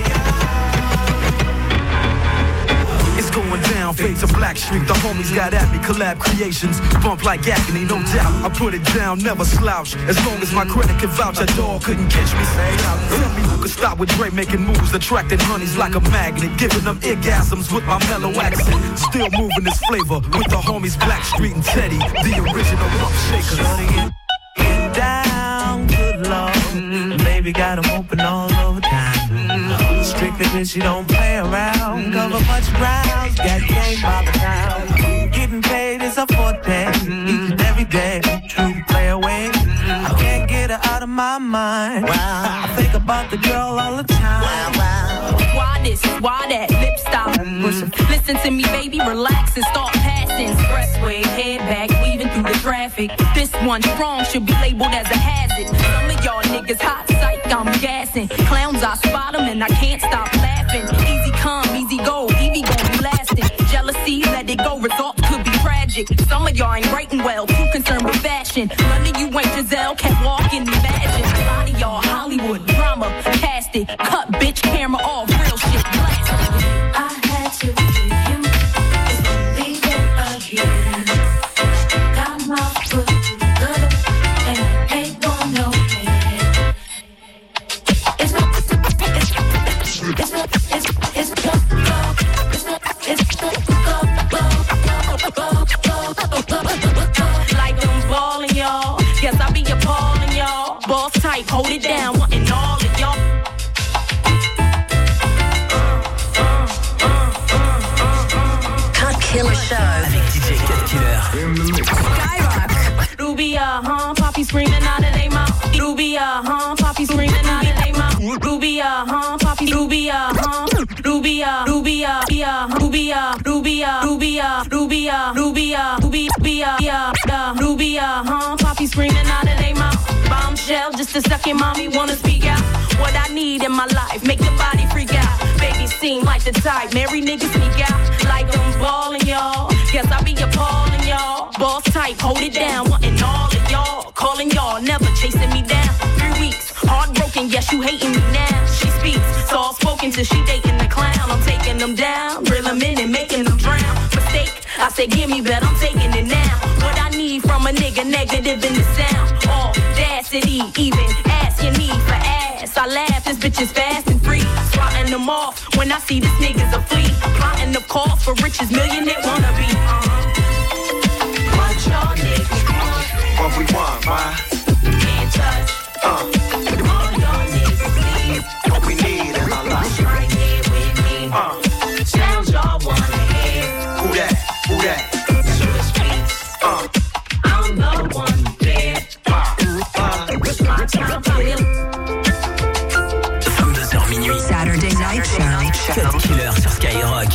yo. It's going down, fade to Black Street. The homies got at me, collab creations. Bump like agony, no doubt. I put it down, never slouch. As long as my credit can vouch, a dog couldn't catch me. Tell me who could stop with Dre making moves, attracting honeys like a magnet, giving them orgasms with my mellow accent. Still moving this flavor with the homies Black Street and Teddy, the original rough shakers. Get down, good Lord. Baby got 'em open all over town. Strictly bitch, you don't play around. Cover much ground, got game by the town. Getting paid is a forte, each and every day. True play away. I can't get her out of my mind. Wow. I think about the girl all the time. Wow. Why this? Why that? Lip stop. Listen to me, baby, relax and start passing. Expressway, head back, weaving through the traffic. This one strong should be labeled as a hazard. Some of y'all niggas hot psych, I'm gassing. Clowns, I spot them and I can't stop laughing. Easy come, easy go, Evie gon' be lasting. Jealousy, let it go, results could be tragic. Some of y'all ain't writing well, too concerned with fashion. None of you ain't Giselle, can't walk and imagine. A lot of y'all Show avec DJ Cut Killer. Skyrock. Rubia, Poppy screaming out of their mouth. Rubia, Poppy screaming out of their mouth. Rubia, Poppy, Rubia, Rubia, Rubia, Rubia, Rubia, Rubia, Rubia, Rubia, Rubia, Poppy screaming out of their mouth. Bombshell, just a second, mommy wanna speak out. What I need in my life, make your body freak out. Baby seem like the type, marry niggas sneak out. Like I'm ballin', y'all. Guess I be appallin', y'all. Boss type, hold it down, wantin' all of y'all. Calling y'all, never chasing me down. 3 weeks, heartbroken, yes, you hating me now. She speaks, soft spoken till she dating the clown. I'm taking them down, reel them in and making them drown. Mistake, I said give me, but I'm taking it now. What I need from a nigga, negative in the sound. Audacity, even ask your need for ass. I laugh, this bitch is fast and free. Swatting them off when I see this nigga's a flea. Plotting the call for riches, millionaire wannabe. What y'all niggas want? What we want, why? Can't touch. All y'all niggas need. What we need in our life. Right here with me. Sounds y'all wanna hear. Who that? Who that? Switch beats. I'm the one there. It's my time for him. 22h minuit. Saturday Night Show. Cut Killer sur Skyrock.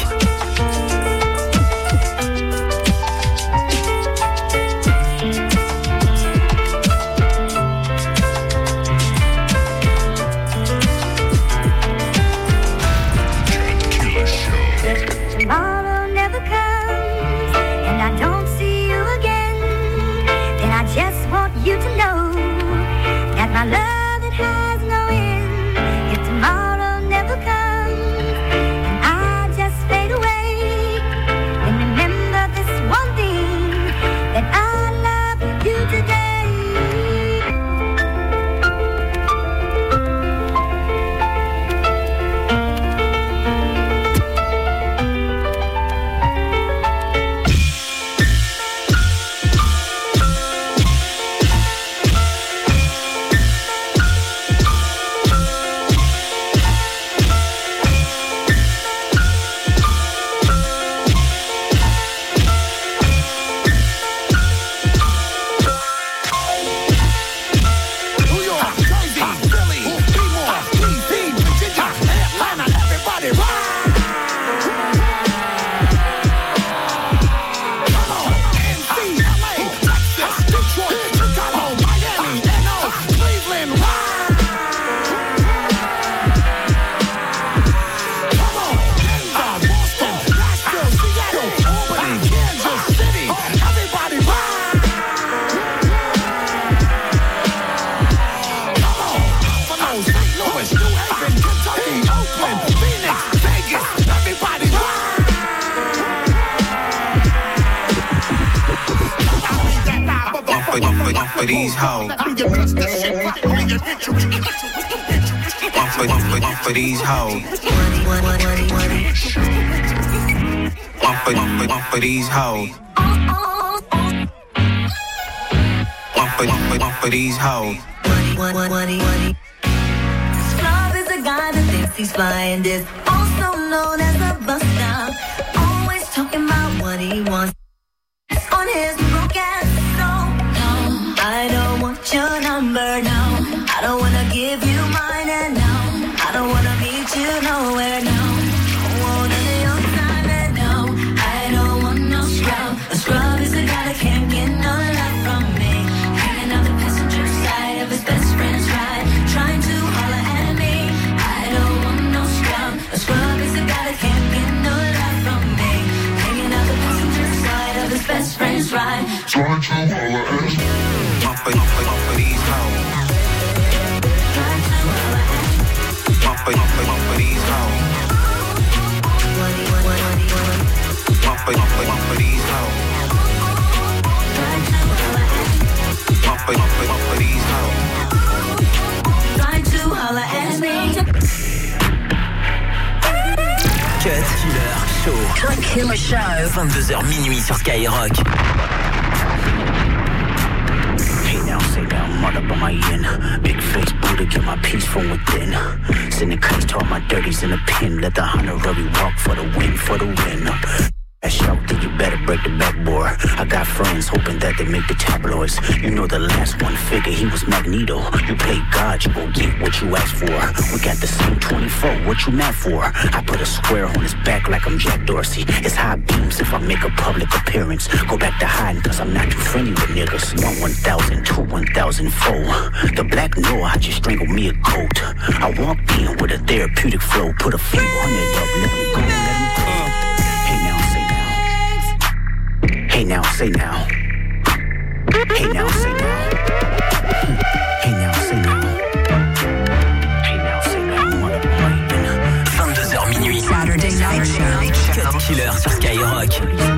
Tomorrow never comes, and I don't see you again. Then I just want you to know that my love, it has no end. If tomorrow never comes, and I just fade away, then remember this one thing, that I love you today. For these hoes. One for these hoes. One for these hoes. One for these hoes. Scrub is a guy that thinks he's flying, is also known as a buster. Always talking about what he wants on his broken soul. No, I don't want your number, no. I don't wanna give you mine, and no, I don't wanna meet you nowhere, no. I want any of your time, and no, I don't want no scrub. A scrub is a guy that can't get no love from me. Hanging on the passenger side of his best friend's ride, trying to holler at me. I don't want no scrub. A scrub is a guy that can't get no love from me. Hanging on the passenger side of his best friend's ride, trying to holler at me. One for these hoes. One for these hoes. One for these hoes. One for these hoes. Trying to holler at me. Cut Killer Show. Cut Killer Show. 22h minuit sur Skyrock. Say that I'm all up on my end. Big face Buddha, get my peace from within. Sending cuts to all my dirties in a pin. Let the honorary walk for the win, for the win. That shout that you better boy. I got friends hoping that they make the tabloids. You know the last one figure, he was Magneto. You play God, you gon' get what you asked for. We got the same 24, what you mad for? I put a square on his back like I'm Jack Dorsey. It's high beams if I make a public appearance. Go back to hiding cause I'm not too friendly with niggas. 1,000, 2, 1,004. The black Noah, I just strangled me a goat. I walked in with a therapeutic flow. Put a few hundred up, let him go, let him go. Hey now, say now. Hey now, say now. Hey now, say now. Hey now, say now. Hey now, say now. 22h minuit. Saturday Night Show. Cut Killer sur Skyrock.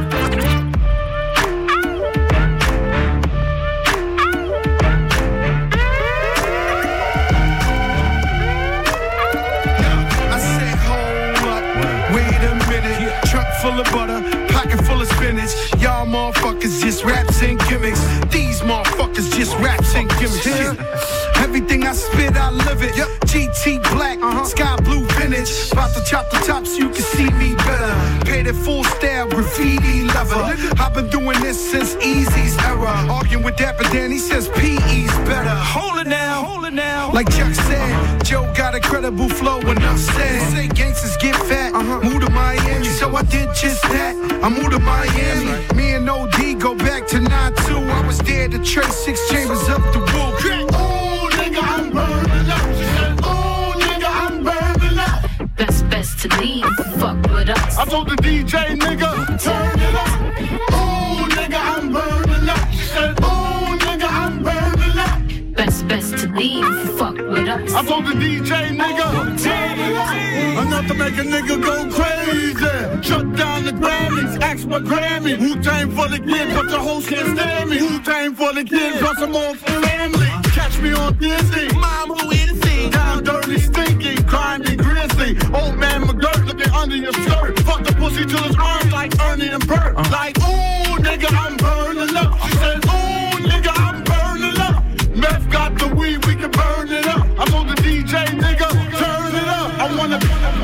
Full of butter, pocket full of spinach. Y'all motherfuckers just raps and gimmicks. These motherfuckers just raps and gimmicks. Yeah. Everything I spit, I live it. Yep. GT black, sky blue vintage. About to chop the top so you can see me better. Paid it full style, graffiti lover. I've been doing this since Easy's era. Arguing with Dapper Dan, he says PE's better. Hold it now, hold it now. Like Chuck said, Joe got a credible flow enough said. Say gangsters get fat, move to Miami. So I did just that. I moved to Miami. Right. Me and OD go back to 9-2. I was there to trace 6 chambers up the wall. Oh, nigga, I'm burning up. She said, oh, nigga, I'm burning up. Best to leave, fuck with us. I told the DJ, nigga, turn it up. Oh, nigga, I'm burning up. She said, oh, nigga, I'm burning up. Best to leave, fuck with us. I told the DJ, nigga, turn it up. Enough to make a nigga go crazy. Shut down the Grammys, ask my Grammy. Wu-Tang for the kids, but the host can't stand me. Wu-Tang for the kids, but some more for family. Catch me on Disney, mom who in the scene. Down dirty, stinky, crime and grizzly. Old man McGirt looking under your skirt. Fuck the pussy till it's arms like Ernie and Bert. Like, ooh, nigga, I'm burning up. She said, ooh, nigga, I'm burning up. Meth got the weed, we can burn it up. I told the DJ, nigga, turn it up. I wanna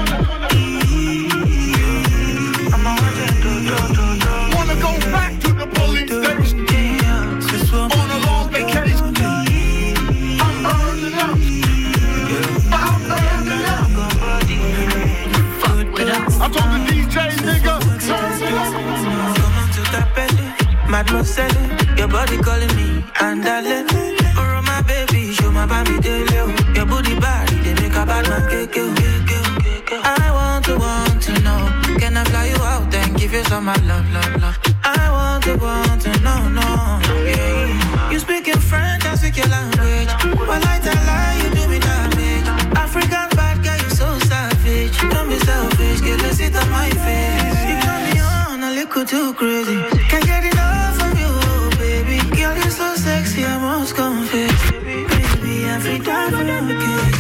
go back to the police station on a long vacation. I'm burning up. I'm burning up. Fuck with us. I told the DJ, nigga, turn it up. Comment tu t'appelles, mademoiselle? Your body calling me, andale. Oh my baby, show my baby daily. Your booty body, they make a bad man kick. I want to know. Can I fly you out and give you some of love? I want to know, no. Yeah. You speak in French, I speak your language. Well, I tell lie, you do me damage. African bad guy, you so savage. Don't be selfish, get let's sit on my face. You turn me on a little too crazy. Can't get enough of you, baby. Girl, you're so sexy, I must confess. Baby, every time I'm okay.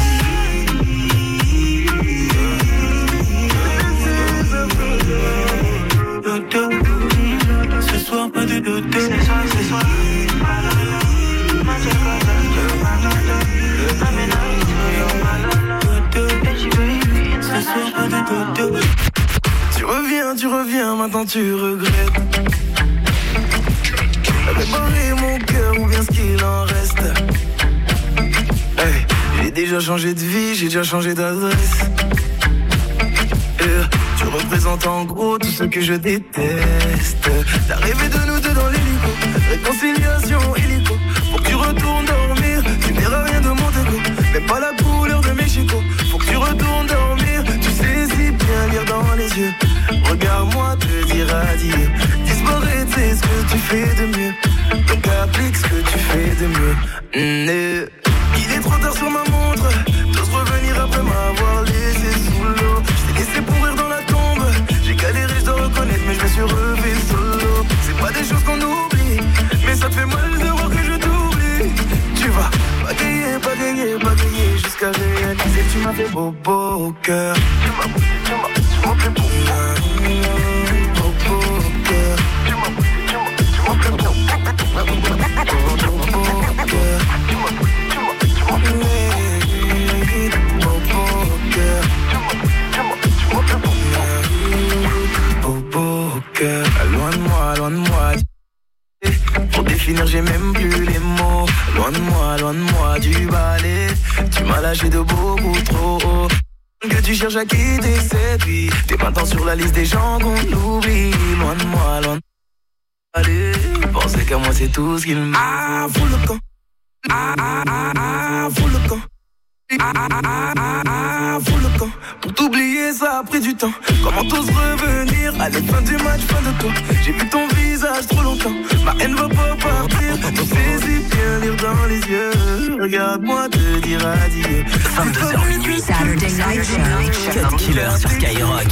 Ce soir pas de doute. Ce soir Tu reviens, maintenant tu regrettes. Réparer mon cœur ou bien ce qu'il en reste. Hey, j'ai déjà changé de vie, j'ai déjà changé d'adresse. Tu représentes en gros tout ce que je déteste. T'as rêvé de nous deux dans l'hélico, réconciliation hélico. Faut que tu retournes dormir, tu verras rien de mon dégo. Même pas la couleur de mes chicots. Faut que tu retournes dormir, tu sais si bien lire dans les yeux. Regarde-moi te dire adieu. Disparaître c'est ce que tu fais de mieux. Donc applique ce que tu fais de mieux. Il est trop tard sur ma montre. T'oses revenir après m'avoir laissé sous l'eau. Je t'ai laissé pourrir dans la tombe. J'ai galéré, je dois reconnaître, mais je me suis relevé solo. C'est pas des choses qu'on oublie, mais ça te fait mal de voir que je t'oublie. Tu vas bagayer jusqu'à réaliser que tu m'as fait bobo au cœur. Tu m'as fait bobo au cœur. Tu m'as fait bobo au cœur. Bobo au cœur. Loin de moi. Pour définir j'ai même plus les mots. Loin de moi du balai. Tu m'as lâché de beaucoup trop haut. Que tu cherches à quitter cette vie. T'es maintenant sur la liste des gens qu'on oublie. Loin de moi. Allez, pensez qu'à moi c'est tout ce qu'il me faut. Ah, fous le camp. Fous le camp. Fous le camp. Pour t'oublier ça a pris du temps. Comment t'oses revenir? Allez, fin du match, fin de toi. J'ai vu ton visage trop longtemps. Ma haine va pas partir. Tu sais si bien lire dans les yeux. Regarde-moi te dire adieu. 22h minuit, Saturday Night Show. Cut Killer sur Skyrock.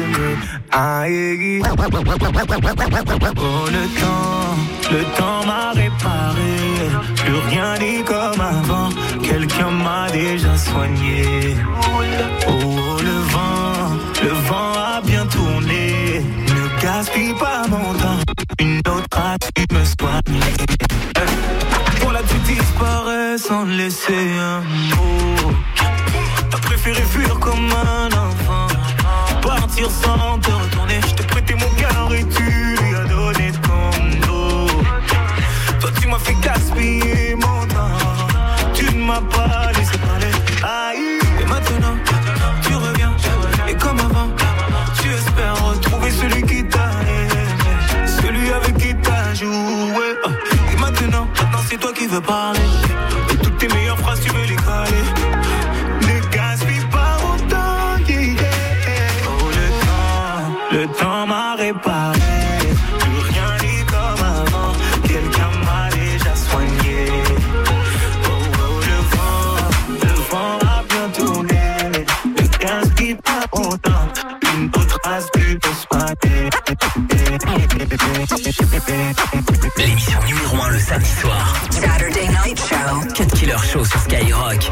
Oh le temps m'a réparé. Plus rien n'est comme avant. Quelqu'un m'a déjà soigné. Oh le vent a bien tourné. Ne gaspille pas mon temps. Une autre a pu me soigner. Pour la tu disparais sans laisser un mot. T'as préféré fuir comme un enfant. Partir sans te retourner. Je t'ai prêté mon cœur et tu lui as donné ton dos. Toi tu m'as fait gaspiller mon temps. Tu ne m'as pas laissé parler. Aïe. Et maintenant tu reviens. Et comme avant tu espères retrouver celui qui t'a aimé. Celui avec qui t'as joué. Et maintenant c'est toi qui veux parler. Et toutes tes meilleures phrases tu veux les caler. Ne gaspille pas mon temps, yeah. Oh le temps m'a réparé. Plus rien n'est comme avant. Quelqu'un m'a déjà soigné. Oh le vent a bien tourné. Ne gaspille pas mon temps. Une autre race plus de soigner. L'émission numéro 1 le samedi soir. Saturday Night Show. Cut Killer Show sur Skyrock.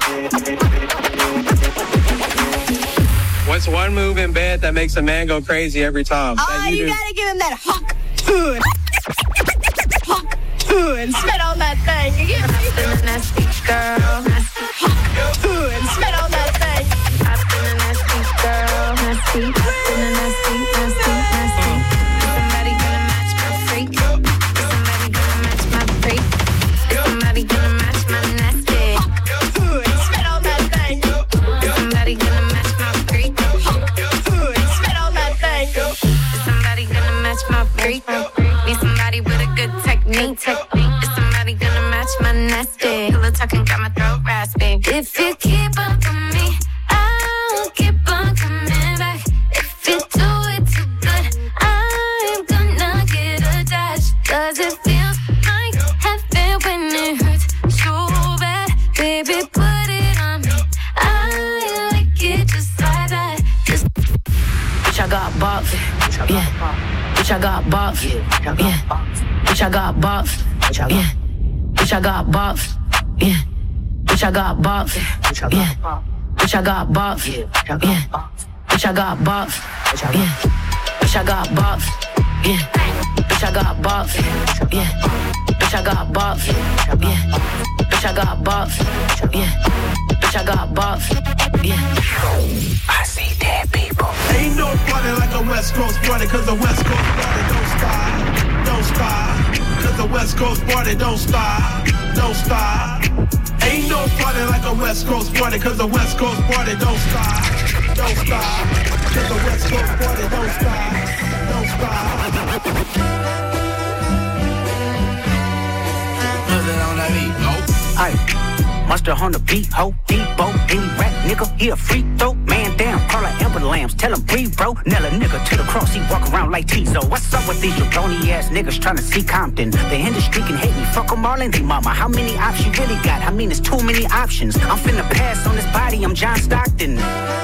What's one move in bed that makes a man go crazy every time? Oh, you gotta give him that hawk tune. Hawk tune. Spit on that thing. You get me? I've been a nasty girl. Hawk tune. Spit on that thing. I've been a nasty girl. Nasty. I've been a nasty. Somebody gonna match my freak. Somebody gonna match my freak. Somebody gonna match my nasty. Hawk tune. Spit on that thing. Somebody gonna match my freak. Spit on that thing. Somebody gonna match my freak. Need somebody with a good technique. Is somebody gonna match my nasty? Pillow talking got my throat raspy. If you keep up with me, I'll keep on coming back. If you do it too good, I'm gonna get attached. Cause it feels like heaven when it hurts so bad. Baby, put it on me. I like it just like that. Just Bitch, I got bops. Yeah. Bitch, I got bops. Yeah. Bitch, I got bops. Yeah. Bitch, I got bops. Yeah. Bitch, I got bops. Yeah. Bitch, I got bops. Yeah. Bitch, I got bops. Yeah. Bitch, I got bops. Yeah. Bitch, I got bops. Yeah. Bitch, I got bops. Yeah. Bitch, I got bops. Yeah. Bitch, I got bops. Yeah. I see dead people. Ain't no party like a West Coast party, cause the West Coast party don't stop. Don't stop. Cause the West Coast party don't stop. Don't stop. Ain't no party like a West Coast party, cause the West Coast party don't stop. Don't stop. Cause the West Coast party don't stop. Don't stop. Aye, monster on the beat, ho, Debo, any rap nigga, he a free throw, man down, call her Amber Lambs, tell him breathe, bro, nail a nigga to the cross, he walk around like Tizo. What's up with these jabroni ass niggas trying to see Compton? The industry can hate me, fuck them all and they mama. How many options you really got? I mean, it's too many options. I'm finna pass on this body, I'm John Stockton.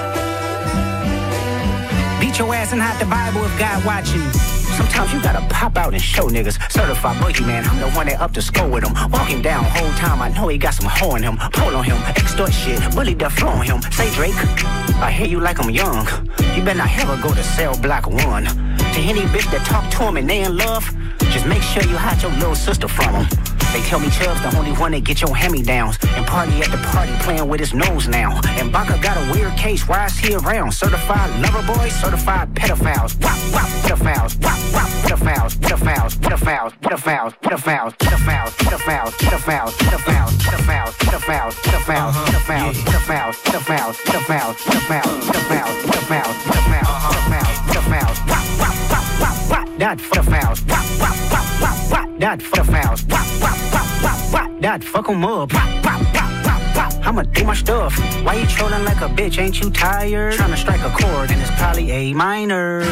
Beat your ass and hide the Bible if God watching. Sometimes you gotta pop out and show niggas. Certified boogie man, I'm the one that up to score with him. Walk him down whole time, I know he got some hoe in him. Pull on him, extort shit, bully the flow on him. Say Drake, I hear you like I'm young. You better not ever go to cell block 1. To any bitch that talk to him and they in love, just make sure you hide your little sister from him. They tell me Chubb's the only one that get your hand-me-downs. And party at the party playing with his nose now. And Baca got a weird case, why is he around? Certified lover boys, certified pedophiles. Wop, wop, pedophiles. Wop, wop, pedophiles. Pedophiles, pedophiles, pedophiles, pedophiles, pedophiles, pedophiles, pedophiles, pedophiles, pedophiles, pedophiles, pedophiles, pedophiles, pedophiles, pedophiles, pedophiles, pedophiles, pedophiles, pedophiles, pedophiles, pedophiles, wop, wop, wop, wop, wop, that pedophiles, wop, wop, wop, wop, wop, that pedophiles, wop, wop, wop, wop, wop, that fuck 'em up, wop, wop, wop, wop, wop, I'ma do my stuff. Why you trolling like a bitch? Ain't you tired? Trying to strike a chord and it's probably A minor.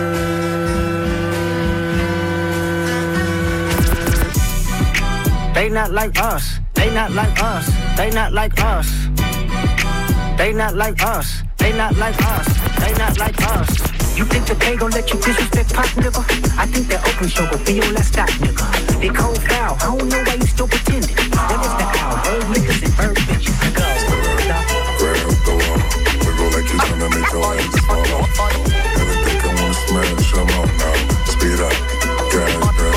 They not like us. They not like us. They not like us. They not like us. They not like us. They not like us. You think the pay gon' let you disrespect pop, nigga? I think that open show gon' be your last stop, nigga. They cold foul. I don't know why you still pretending. What is the owl? Old niggas and bird bitches. Go. Grab the wall. We go like you tryna make your hands fall off. And they think I wanna smash them up now. Speed up. Gas pedal.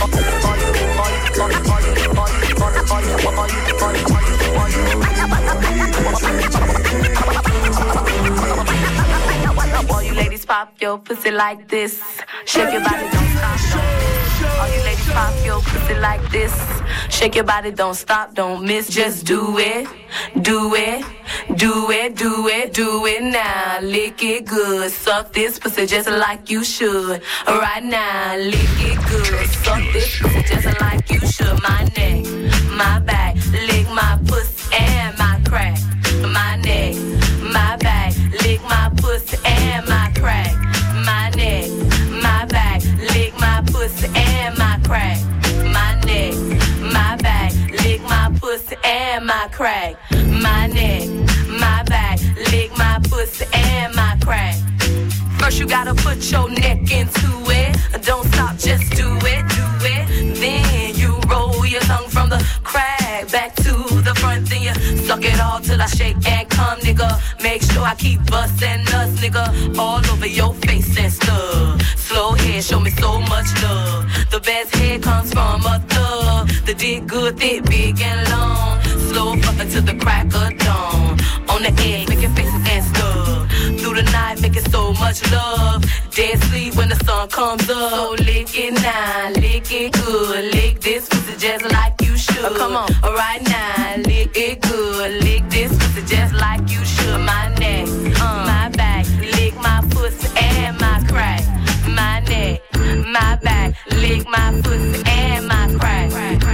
All you ladies pop your pussy like this. Shake your body, don't stop, don't. All you ladies pop your pussy like this. Shake your body, don't stop, don't miss. Just do it, do it, do it, do it, do it now. Lick it good, suck this pussy just like you should. Right now, lick it good, suck this pussy just like you should. My neck, my back, lick my pussy and my crack. My neck, my back, lick my pussy and my crack. My neck, my back, lick my pussy and my crack. My neck, my back, lick my pussy and my crack. My neck, my back, lick my pussy and my crack. First you gotta put your neck into it. Don't stop, just do it, do it. Then you roll your tongue from the crack back to the front. Then you suck it all till I shake and come, nigga. Make sure I keep bustin' nuts, nigga, all over your face and stuff. Slow head, show me so much love. The best head comes from a thug. The dick good, thick, big and long. Slow fuckin' to the crack of dawn. On the edge, making faces and stuff. Through the night, making so much love. Dead sleep when the sun comes up. So lick it now, lick it good. Lick this pussy just like you should. Come on, right now, lick it good. Lick this pussy just like you should. My neck, my back, lick my pussy and my crack. My neck, my back, lick my pussy and my crack.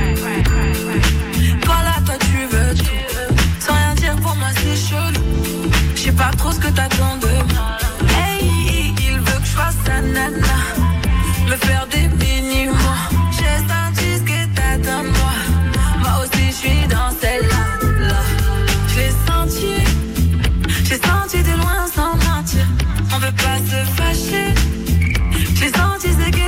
Toi là, toi tu veux tout. Sans rien dire pour moi c'est chelou. J'sais pas trop ce que t'attends de